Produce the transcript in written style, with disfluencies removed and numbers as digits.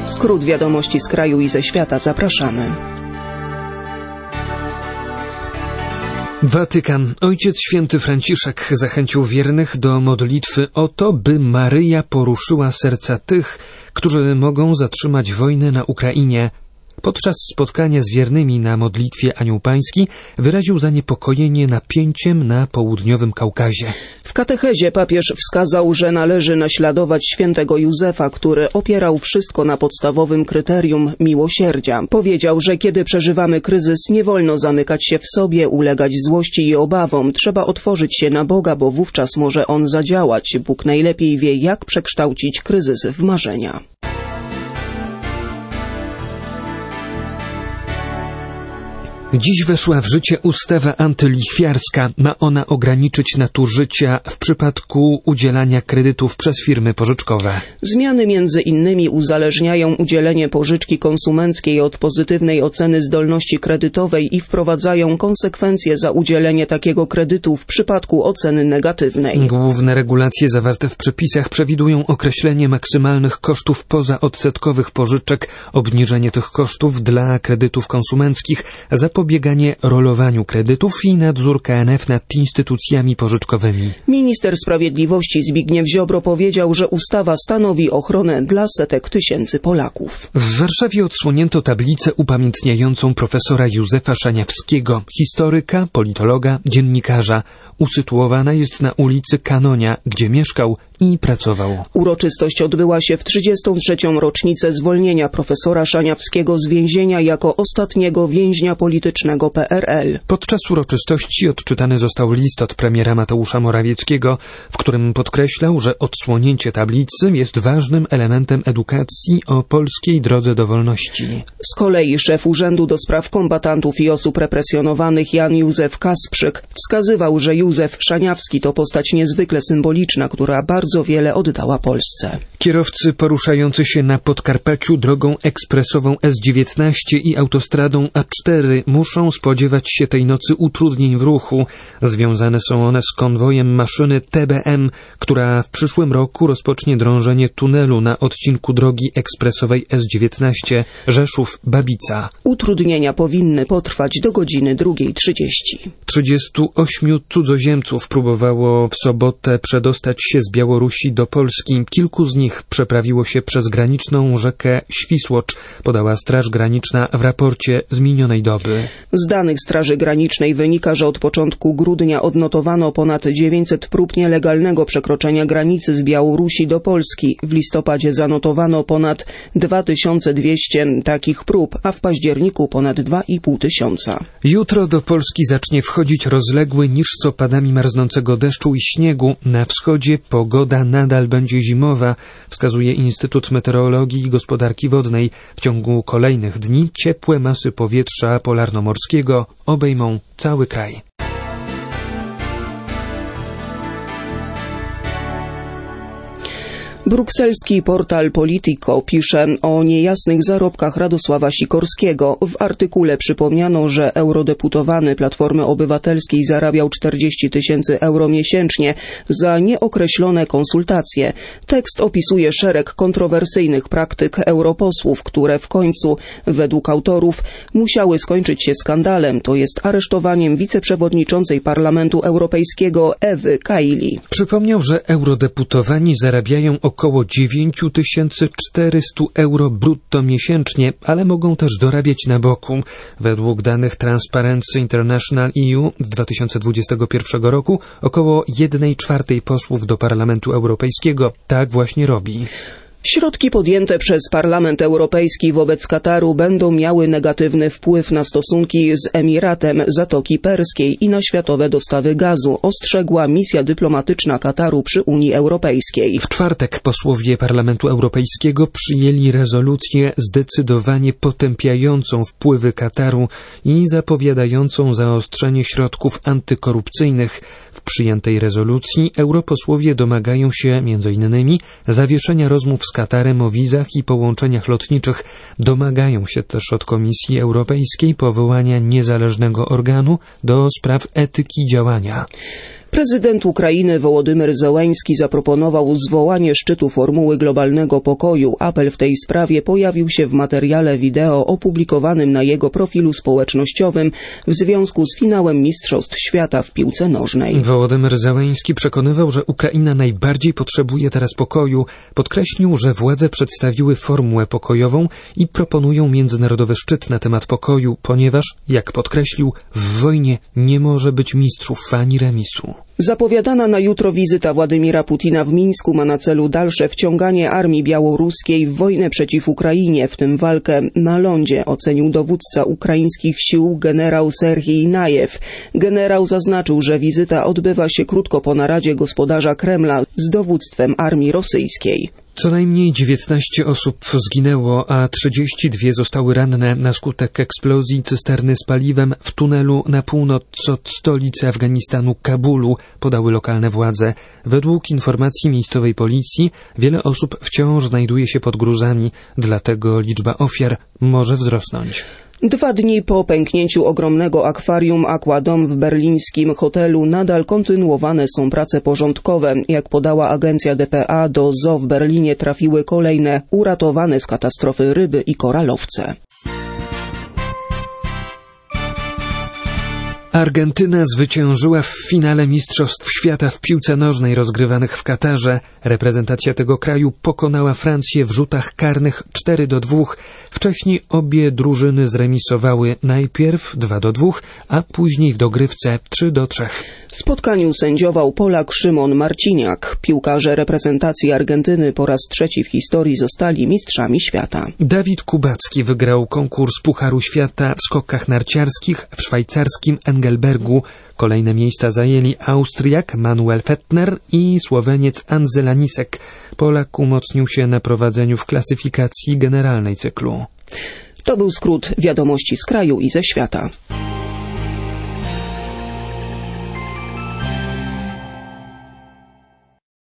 Skrót wiadomości z kraju i ze świata. Zapraszamy. Watykan. Ojciec Święty Franciszek zachęcił wiernych do modlitwy o to, by Maryja poruszyła serca tych, którzy mogą zatrzymać wojnę na Ukrainie. Podczas spotkania z wiernymi na modlitwie Anioł Pański wyraził zaniepokojenie napięciem na południowym Kaukazie. W katechezie papież wskazał, że należy naśladować świętego Józefa, który opierał wszystko na podstawowym kryterium miłosierdzia. Powiedział, że kiedy przeżywamy kryzys, nie wolno zamykać się w sobie, ulegać złości i obawom. Trzeba otworzyć się na Boga, bo wówczas może On zadziałać. Bóg najlepiej wie, jak przekształcić kryzys w marzenia. Dziś weszła w życie ustawa antylichwiarska. Ma ona ograniczyć nadużycia w przypadku udzielania kredytów przez firmy pożyczkowe. Zmiany między innymi uzależniają udzielenie pożyczki konsumenckiej od pozytywnej oceny zdolności kredytowej i wprowadzają konsekwencje za udzielenie takiego kredytu w przypadku oceny negatywnej. Główne regulacje zawarte w przepisach przewidują określenie maksymalnych kosztów pozaodsetkowych pożyczek, obniżenie tych kosztów dla kredytów konsumenckich, zapobieganie rolowaniu kredytów i nadzór KNF nad instytucjami pożyczkowymi. Minister Sprawiedliwości Zbigniew Ziobro powiedział, że ustawa stanowi ochronę dla setek tysięcy Polaków. W Warszawie odsłonięto tablicę upamiętniającą profesora Józefa Szaniawskiego, historyka, politologa, dziennikarza. Usytuowana jest na ulicy Kanonia, gdzie mieszkał i pracował. Uroczystość odbyła się w 33. rocznicę zwolnienia profesora Szaniawskiego z więzienia jako ostatniego więźnia politycznego PRL. Podczas uroczystości odczytany został list od premiera Mateusza Morawieckiego, w którym podkreślał, że odsłonięcie tablicy jest ważnym elementem edukacji o polskiej drodze do wolności. Z kolei szef Urzędu do Spraw Kombatantów i Osób Represjonowanych Jan Józef Kasprzyk wskazywał, że Józef Szaniawski to postać niezwykle symboliczna, która bardzo wiele oddała Polsce. Kierowcy poruszający się na Podkarpaciu drogą ekspresową S19 i autostradą A4 muszą spodziewać się tej nocy utrudnień w ruchu. Związane są one z konwojem maszyny TBM, która w przyszłym roku rozpocznie drążenie tunelu na odcinku drogi ekspresowej S19 Rzeszów-Babica. Utrudnienia powinny potrwać do godziny 2:30. 38 cudzoziemców próbowało w sobotę przedostać się z Białorusi do Polski. Kilku z nich przeprawiło się przez graniczną rzekę Świsłocz, podała Straż Graniczna w raporcie z minionej doby. Z danych Straży Granicznej wynika, że od początku grudnia odnotowano ponad 900 prób nielegalnego przekroczenia granicy z Białorusi do Polski. W listopadzie zanotowano ponad 2200 takich prób, a w październiku ponad 2500. Jutro do Polski zacznie wchodzić rozległy niż z opadami marznącego deszczu i śniegu. Na wschodzie pogoda nadal będzie zimowa, wskazuje Instytut Meteorologii i Gospodarki Wodnej. W ciągu kolejnych dni ciepłe masy powietrza polarnomorskiego obejmą cały kraj. Brukselski portal Politico pisze o niejasnych zarobkach Radosława Sikorskiego. W artykule przypomniano, że eurodeputowany Platformy Obywatelskiej zarabiał 40 000 euro miesięcznie za nieokreślone konsultacje. Tekst opisuje szereg kontrowersyjnych praktyk europosłów, które w końcu, według autorów, musiały skończyć się skandalem, to jest aresztowaniem wiceprzewodniczącej Parlamentu Europejskiego Ewy Kaili. Przypomniał, że eurodeputowani zarabiają około 9400 euro brutto miesięcznie, ale mogą też dorabiać na boku. Według danych Transparency International EU z 2021 roku około 1/4 posłów do Parlamentu Europejskiego tak właśnie robi. Środki podjęte przez Parlament Europejski wobec Kataru będą miały negatywny wpływ na stosunki z Emiratem Zatoki Perskiej i na światowe dostawy gazu, ostrzegła misja dyplomatyczna Kataru przy Unii Europejskiej. W czwartek posłowie Parlamentu Europejskiego przyjęli rezolucję zdecydowanie potępiającą wpływy Kataru i zapowiadającą zaostrzenie środków antykorupcyjnych. W przyjętej rezolucji europosłowie domagają się m.in. zawieszenia rozmów z Katarem o wizach i połączeniach lotniczych. Domagają się też od Komisji Europejskiej powołania niezależnego organu do spraw etyki działania. Prezydent Ukrainy Wołodymyr Zełenski zaproponował zwołanie szczytu Formuły Globalnego Pokoju. Apel w tej sprawie pojawił się w materiale wideo opublikowanym na jego profilu społecznościowym w związku z finałem Mistrzostw Świata w piłce nożnej. Wołodymyr Zełenski przekonywał, że Ukraina najbardziej potrzebuje teraz pokoju. Podkreślił, że władze przedstawiły formułę pokojową i proponują międzynarodowy szczyt na temat pokoju, ponieważ, jak podkreślił, w wojnie nie może być mistrzów ani remisu. Zapowiadana na jutro wizyta Władimira Putina w Mińsku ma na celu dalsze wciąganie armii białoruskiej w wojnę przeciw Ukrainie, w tym walkę na lądzie, ocenił dowódca ukraińskich sił generał Serhij Najew. Generał zaznaczył, że wizyta odbywa się krótko po naradzie gospodarza Kremla z dowództwem armii rosyjskiej. Co najmniej 19 osób zginęło, a 32 zostały ranne na skutek eksplozji cysterny z paliwem w tunelu na północ od stolicy Afganistanu Kabulu, podały lokalne władze. Według informacji miejscowej policji wiele osób wciąż znajduje się pod gruzami, dlatego liczba ofiar może wzrosnąć. 2 dni po pęknięciu ogromnego akwarium Aquadome w berlińskim hotelu nadal kontynuowane są prace porządkowe. Jak podała agencja dpa, do zoo w Berlinie trafiły kolejne uratowane z katastrofy ryby i koralowce. Argentyna zwyciężyła w finale Mistrzostw Świata w piłce nożnej rozgrywanych w Katarze. Reprezentacja tego kraju pokonała Francję w rzutach karnych 4-2. Wcześniej obie drużyny zremisowały najpierw 2-2, a później w dogrywce 3-3. W spotkaniu sędziował Polak Szymon Marciniak. Piłkarze reprezentacji Argentyny po raz 3 w historii zostali mistrzami świata. Dawid Kubacki wygrał konkurs Pucharu Świata w skokach narciarskich w szwajcarskim Engelbergu. Kolejne miejsca zajęli Austriak Manuel Fettner i Słoweniec Anzel Anisek. Polak umocnił się na prowadzeniu w klasyfikacji generalnej cyklu. To był skrót wiadomości z kraju i ze świata.